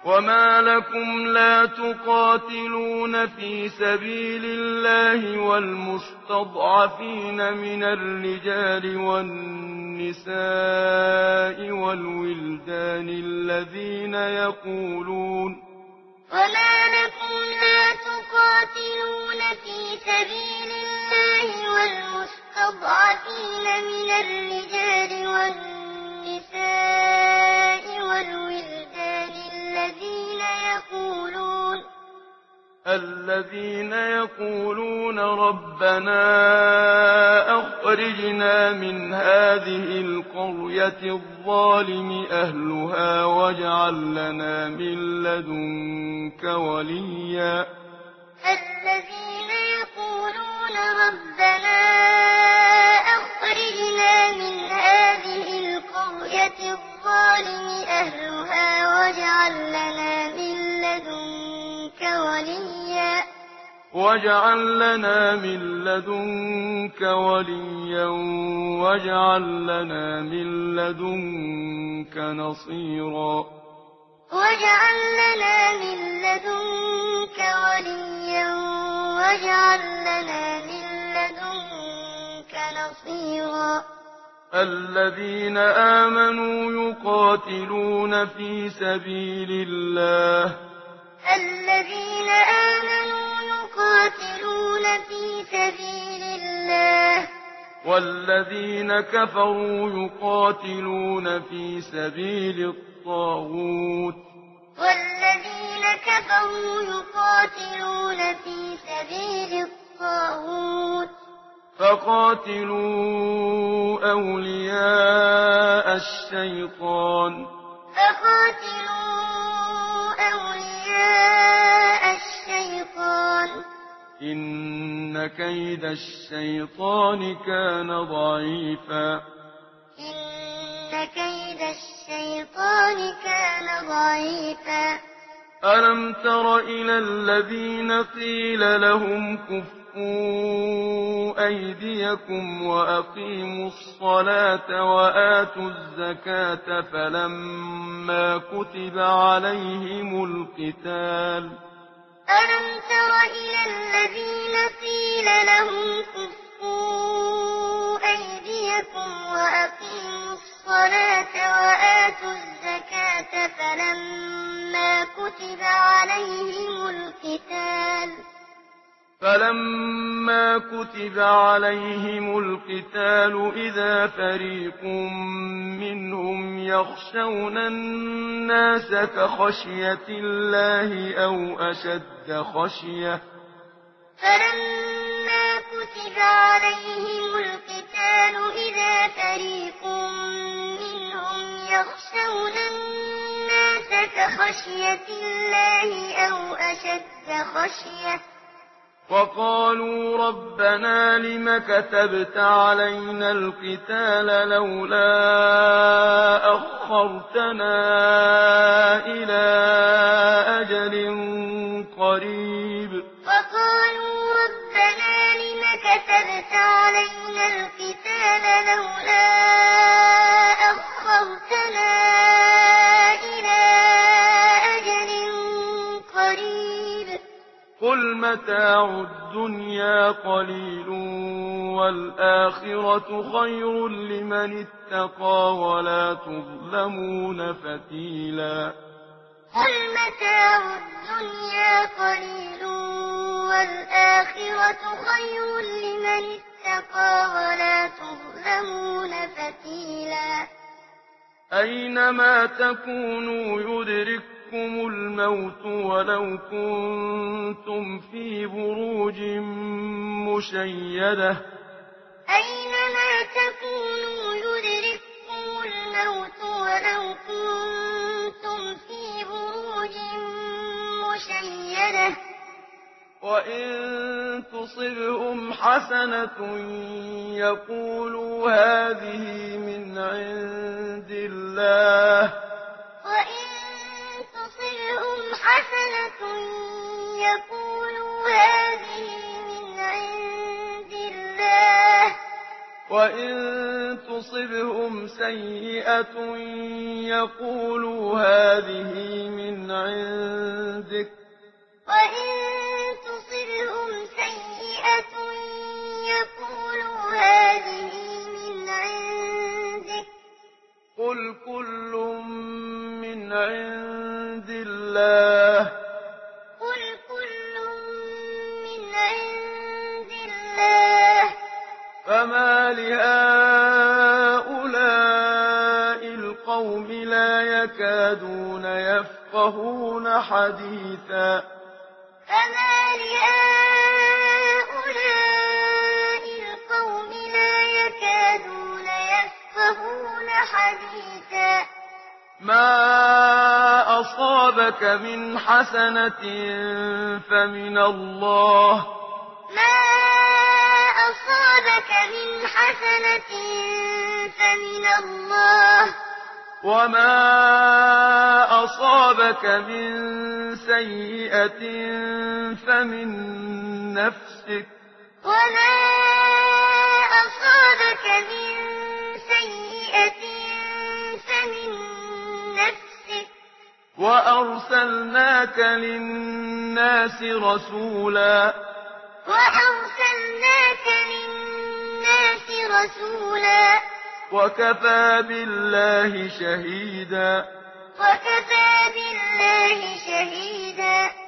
وما لكم لا تقاتلون في سبيل الله والمستضعفين من الرجال والنساء والولدان الذين يقولون وما لكم لا تقاتلون في سبيل الله والمستضعفين من الرجال والنساء والولدان الذين يقولون ربنا أخرجنا من هذه القرية الظالم أهلها واجعل لنا من لدنك وليا الذين يقولون ربنا أخرجنا من هذه القرية الظالم أهلها واجعل لنا من لدنك وليا واجعل لنا من لدنك نصيرا واجعل لنا من لدنك وليا واجعل لنا من لدنك نصيرا الذين آمنوا يقاتلون في سبيل الله والذين كفروا يقاتلون في سبيل الطاغوت فقاتلوا أولياء الشيطان إن كيد الشيطان كان ضعيفا ألم تر إلى الذين قيل لهم كفوا أيديكم وأقيموا الصلاة وآتوا الزكاة فلما كتب عليهم القتال إذا فريق منهم يخشون الناس كخشية الله أو أشد خشية وقالوا ربنا لم كتبت علينا القتال لولا أخرتنا إلى أجل قريب قل متاع الدنيا قليل والآخرة خير لمن اتقى ولا تظلمون فتيلا أينما تكونوا يدرككم الموت ولو كنتم في بروج مشيدة وإن تصبهم حسنة يقولوا هذه من عند الله وإن تصبهم سيئة يقولوا هذه من عندك وإن تصبهم سيئة يقولوا هذه من عندك قل كل من عند الله قل كل من عند الله فما لهؤلاء القوم لا يكادون يفقهون حديثا فما لهؤلاء القوم لا يكادون يفقهون حديثا ما أصابك من حسنة فمن الله ما أصابك من حسنة فمن الله وما أصابك من سيئة فمن نفسك وما أصابك من سيئة فمن نفسك وأرسلناك للناس رسولا وأرسلناك للناس رسولا وكفى بالله شهيدا وكفى بالله شهيدا